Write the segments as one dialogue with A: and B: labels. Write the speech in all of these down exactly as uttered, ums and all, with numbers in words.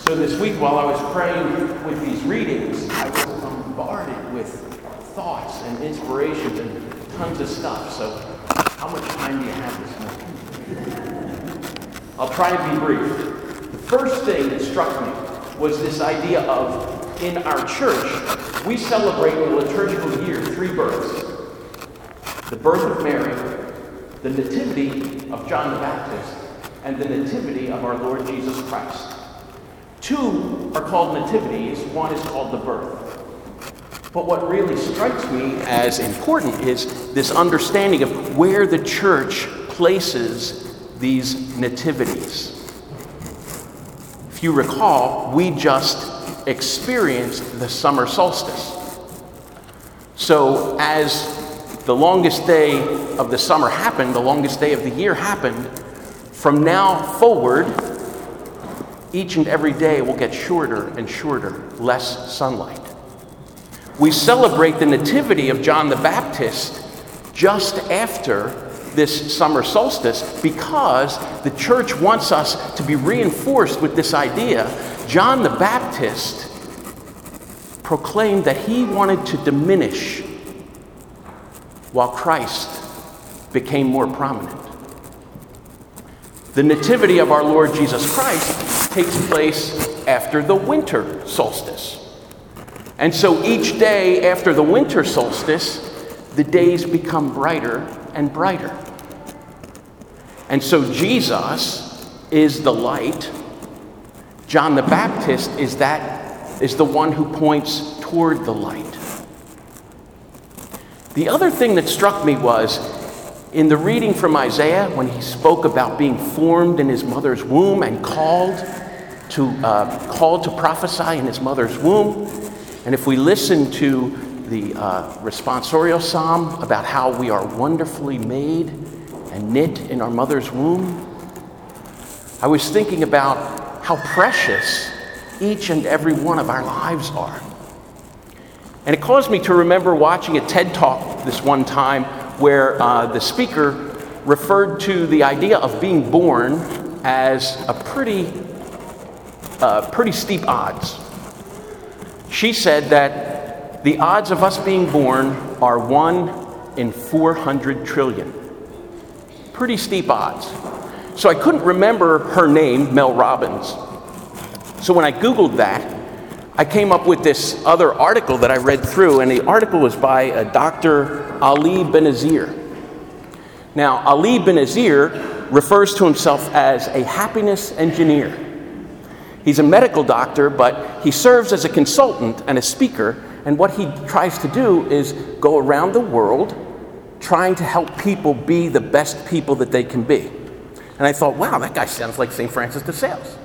A: So this week, while I was praying with these readings, I was bombarded with thoughts and inspirations and tons of stuff. So how much time do you have this morning? I'll try to be brief. The first thing that struck me was this idea of, in our church, we celebrate in the liturgical year three births. The birth of Mary, the nativity of John the Baptist, and the nativity of our Lord Jesus Christ. Two are called nativities, one is called the birth. But what really strikes me as important is this understanding of where the church places these nativities. If you recall, we just experienced the summer solstice. So as the longest day of the summer happened, the longest day of the year happened, from now forward, each and every day will get shorter and shorter, less sunlight. We celebrate the nativity of John the Baptist just after this summer solstice because the church wants us to be reinforced with this idea. John the Baptist proclaimed that he wanted to diminish while Christ became more prominent. The nativity of our Lord Jesus Christ takes place after the winter solstice. And so each day after the winter solstice, the days become brighter and brighter. And so Jesus is the light. John the Baptist is that is the one who points toward the light. The other thing that struck me was in the reading from Isaiah, when he spoke about being formed in his mother's womb and called to uh, called to prophesy in his mother's womb. And if we listen to the uh, responsorial psalm about how we are wonderfully made and knit in our mother's womb, I was thinking about how precious each and every one of our lives are. And it caused me to remember watching a TED Talk this one time where uh, the speaker referred to the idea of being born as a pretty, uh, pretty steep odds. She said that the odds of us being born are one in four hundred trillion. Pretty steep odds. So I couldn't remember her name, Mel Robbins. So when I Googled that, I came up with this other article that I read through, and the article was by uh, Doctor Ali Benazir. Now, Ali Benazir refers to himself as a happiness engineer. He's a medical doctor, but he serves as a consultant and a speaker, and what he tries to do is go around the world trying to help people be the best people that they can be. And I thought, wow, that guy sounds like Saint Francis de Sales.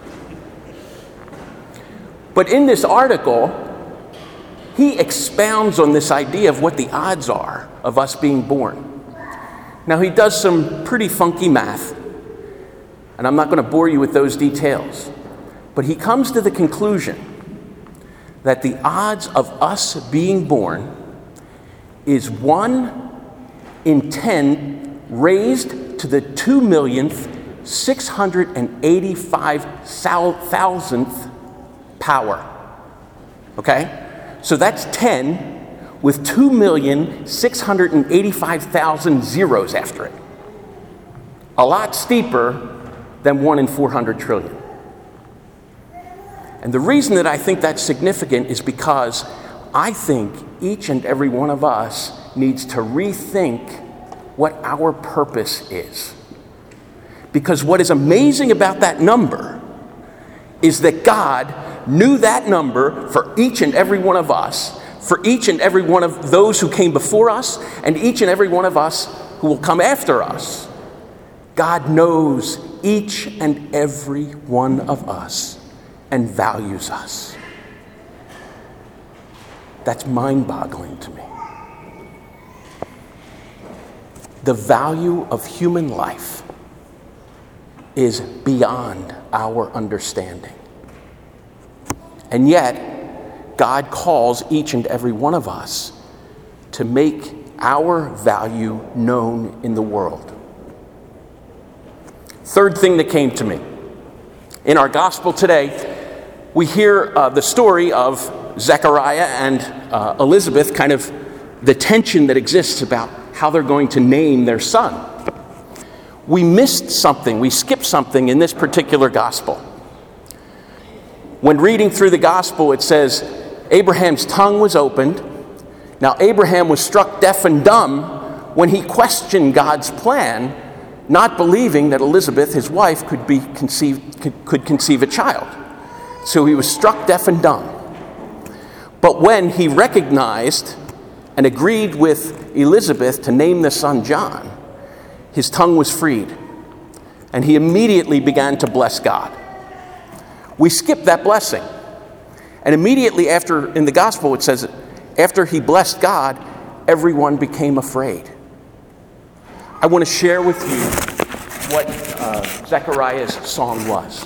A: But in this article, he expounds on this idea of what the odds are of us being born. Now, he does some pretty funky math, and I'm not going to bore you with those details, but he comes to the conclusion that the odds of us being born is one in ten raised to the two millionth, six hundred eighty-five thousandth power. Okay? So that's ten with two million, six hundred eighty-five thousand zeros after it. A lot steeper than one in four hundred trillion. And the reason that I think that's significant is because I think each and every one of us needs to rethink what our purpose is. Because what is amazing about that number is that God knew that number for each and every one of us, for each and every one of those who came before us, and each and every one of us who will come after us. God knows each and every one of us and values us. That's mind-boggling to me. The value of human life is beyond our understanding. And yet, God calls each and every one of us to make our value known in the world. Third thing that came to me. In our gospel today, we hear uh, the story of Zechariah and uh, Elizabeth, kind of the tension that exists about how they're going to name their son. We missed something, we skipped something in this particular gospel. When reading through the gospel, it says, Abraham's tongue was opened. Now, Abraham was struck deaf and dumb when he questioned God's plan, not believing that Elizabeth, his wife, could be conceived, could, could conceive a child. So he was struck deaf and dumb. But when he recognized and agreed with Elizabeth to name the son John, his tongue was freed, and he immediately began to bless God. We skip that blessing. And immediately after, in the gospel, it says, after he blessed God, everyone became afraid. I want to share with you what uh, Zechariah's song was.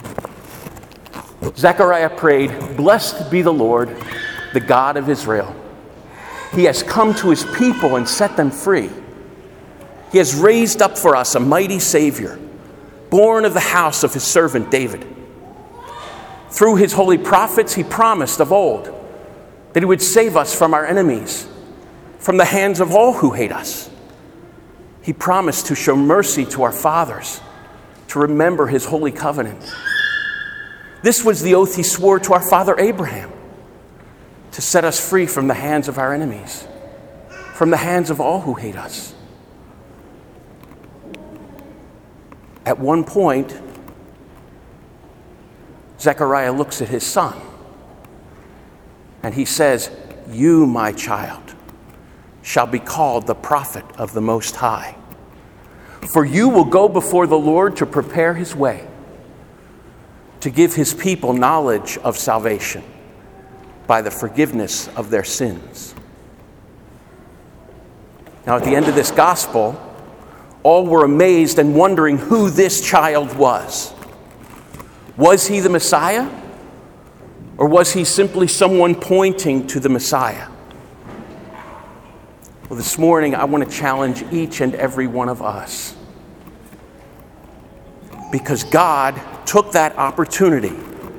A: Zechariah prayed, "Blessed be the Lord, the God of Israel. He has come to his people and set them free. He has raised up for us a mighty Savior, born of the house of his servant David. Through his holy prophets, he promised of old that he would save us from our enemies, from the hands of all who hate us. He promised to show mercy to our fathers, to remember his holy covenant. This was the oath he swore to our father Abraham, to set us free from the hands of our enemies, from the hands of all who hate us." At one point, Zechariah looks at his son, and he says, "You, my child, shall be called the prophet of the Most High. For you will go before the Lord to prepare his way, to give his people knowledge of salvation by the forgiveness of their sins." Now, at the end of this gospel, all were amazed and wondering who this child was. Was he the Messiah? Or was he simply someone pointing to the Messiah? Well, this morning, I want to challenge each and every one of us. Because God took that opportunity.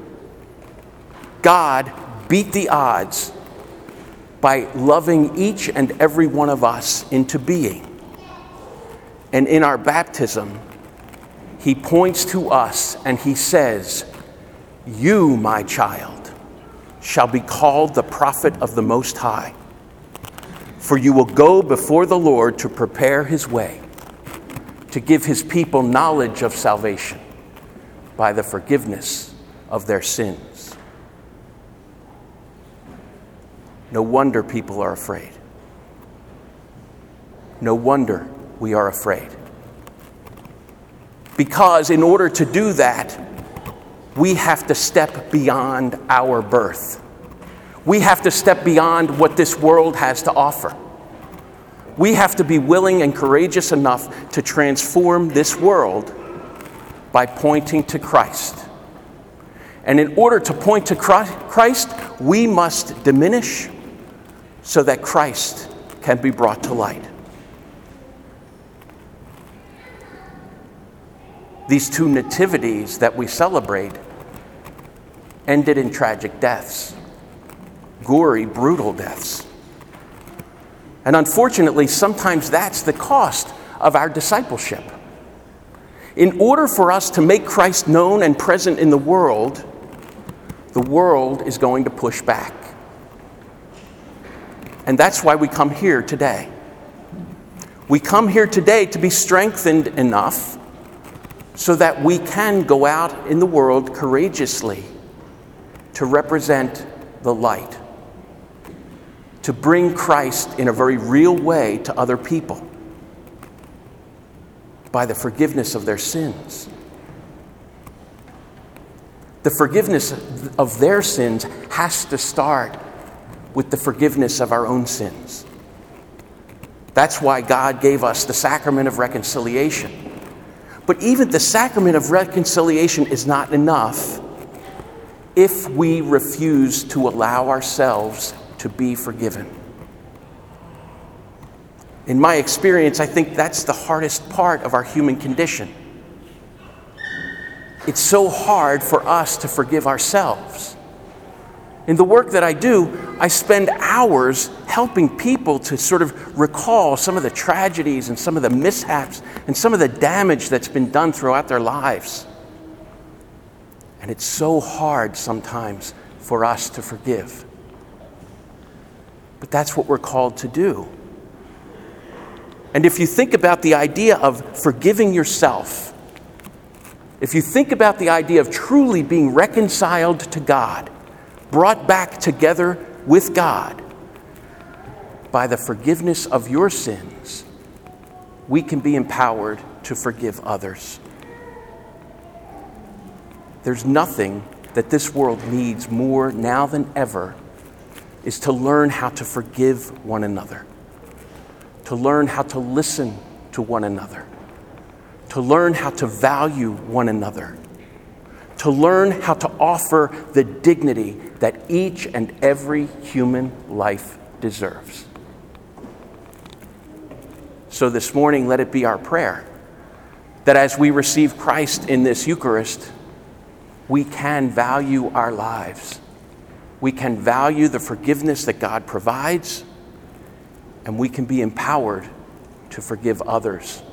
A: God beat the odds by loving each and every one of us into being. And in our baptism, he points to us and he says, "You, my child, shall be called the prophet of the Most High. For you will go before the Lord to prepare his way, to give his people knowledge of salvation by the forgiveness of their sins." No wonder people are afraid. No wonder we are afraid. Because in order to do that, we have to step beyond our birth. We have to step beyond what this world has to offer. We have to be willing and courageous enough to transform this world by pointing to Christ. And in order to point to Christ, we must diminish so that Christ can be brought to light. These two nativities that we celebrate ended in tragic deaths, gory, brutal deaths. And unfortunately, sometimes that's the cost of our discipleship. In order for us to make Christ known and present in the world, the world is going to push back. And that's why we come here today. We come here today to be strengthened enough so that we can go out in the world courageously to represent the light, to bring Christ in a very real way to other people by the forgiveness of their sins. The forgiveness of their sins has to start with the forgiveness of our own sins. That's why God gave us the sacrament of reconciliation. But even the sacrament of reconciliation is not enough if we refuse to allow ourselves to be forgiven. In my experience, I think that's the hardest part of our human condition. it's so hard for us to forgive ourselves. In the work that I do, I spend hours helping people to sort of recall some of the tragedies and some of the mishaps and some of the damage that's been done throughout their lives. And it's so hard sometimes for us to forgive. But that's what we're called to do. And if you think about the idea of forgiving yourself, if you think about the idea of truly being reconciled to God, brought back together with God by the forgiveness of your sins, we can be empowered to forgive others. There's nothing that this world needs more now than ever is to learn how to forgive one another, to learn how to listen to one another, to learn how to value one another, to learn how to offer the dignity that each and every human life deserves. So this morning, let it be our prayer that as we receive Christ in this Eucharist, we can value our lives. We can value the forgiveness that God provides, and we can be empowered to forgive others